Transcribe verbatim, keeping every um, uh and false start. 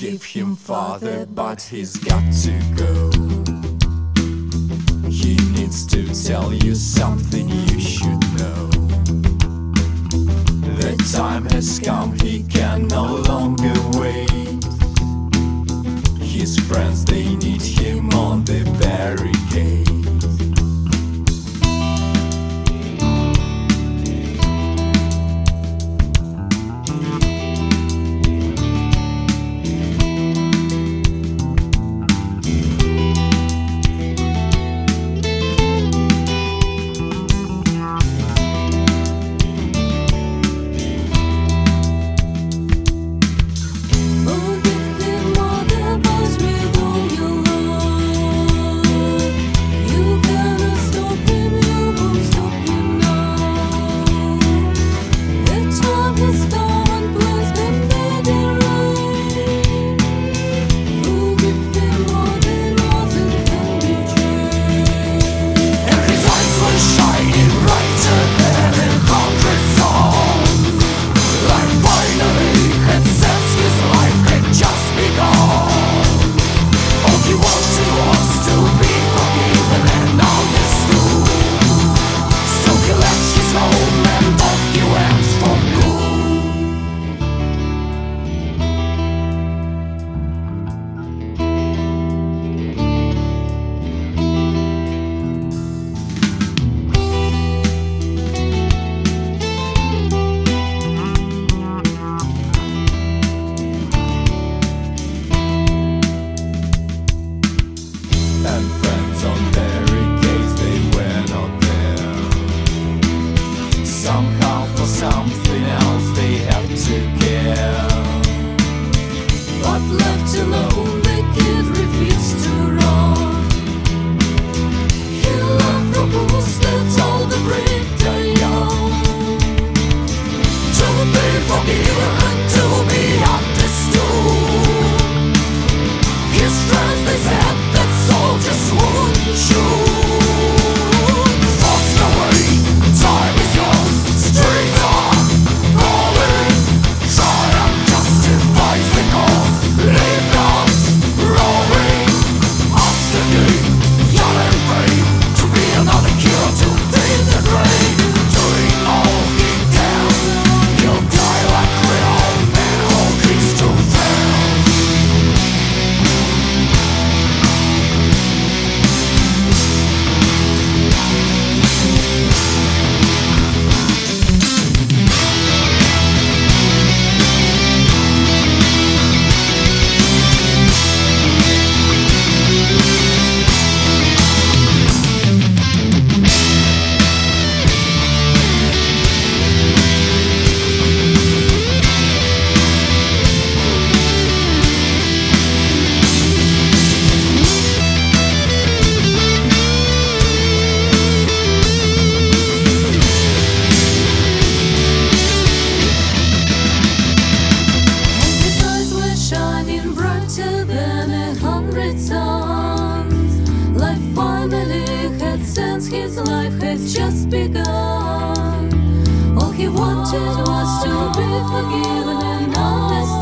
forgive him, Father, but he's got to go. He needs to tell you something you should know. The time has come, he can no longer wait. His friends, they need him on the barricade. Somehow for something else they have to care. But left alone the kid refused to run. He learned from books that told the brave the young to be forgiven and to be understood. His friends, they said that soldiers wouldn't shoot. His life had just begun. All he wanted was to be forgiven and understood.